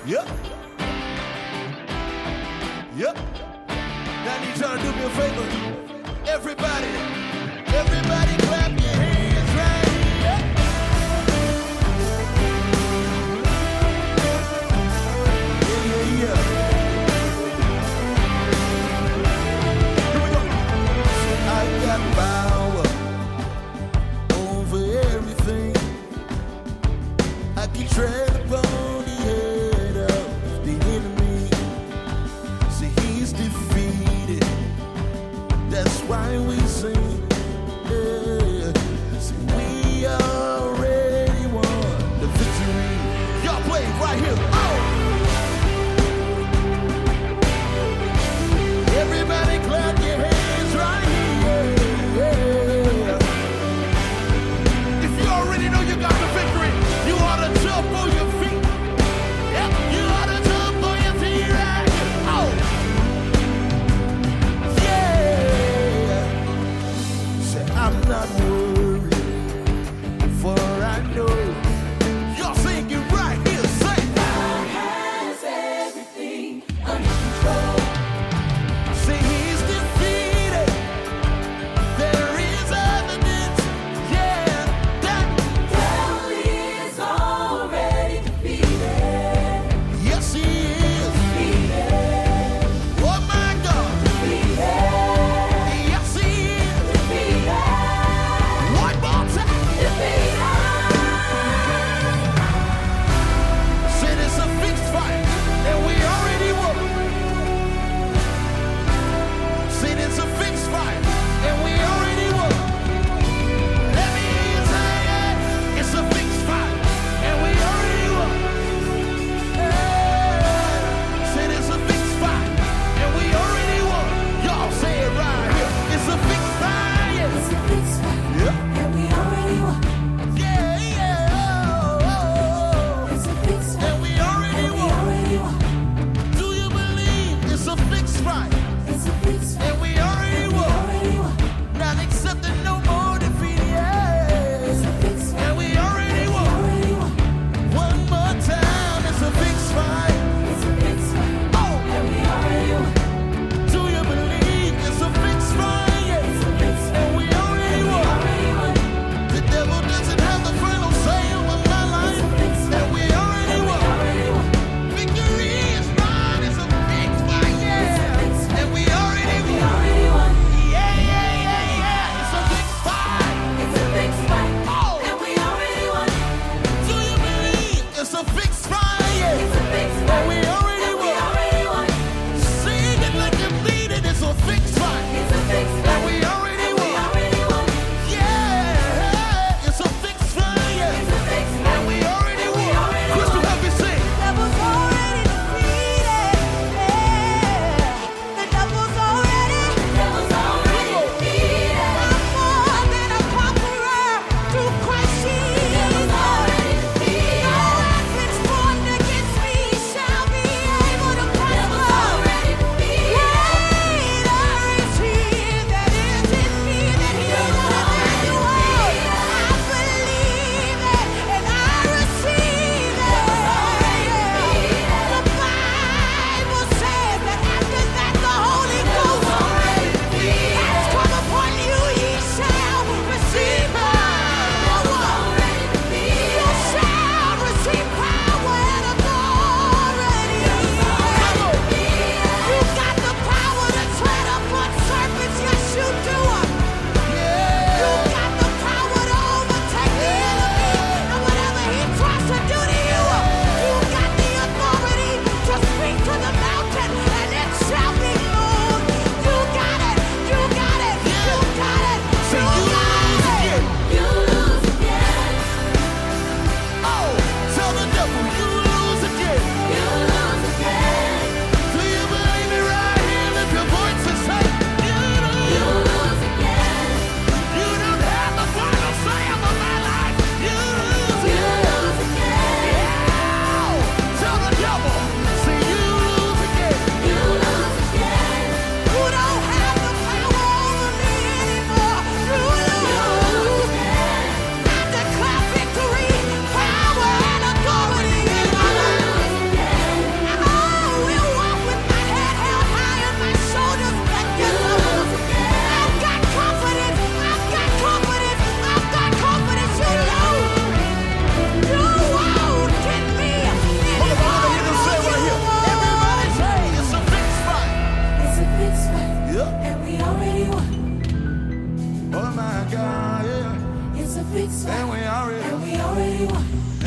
Yep. Yep. Now I need y'all to do me a favor. Everybody clap your hands right here. Yeah. Here we go. I got power over everything. I keep tread upon the head of the enemy. See, he's defeated. That's why we sing. Yeah. See, we already won the victory. Y'all play it right here. Oh! Everybody clap your hands right here. Yeah. If you already know you got the victory, you ought to jump on your already won. Oh my God, yeah. It's a fixed fight, And we already and we already won.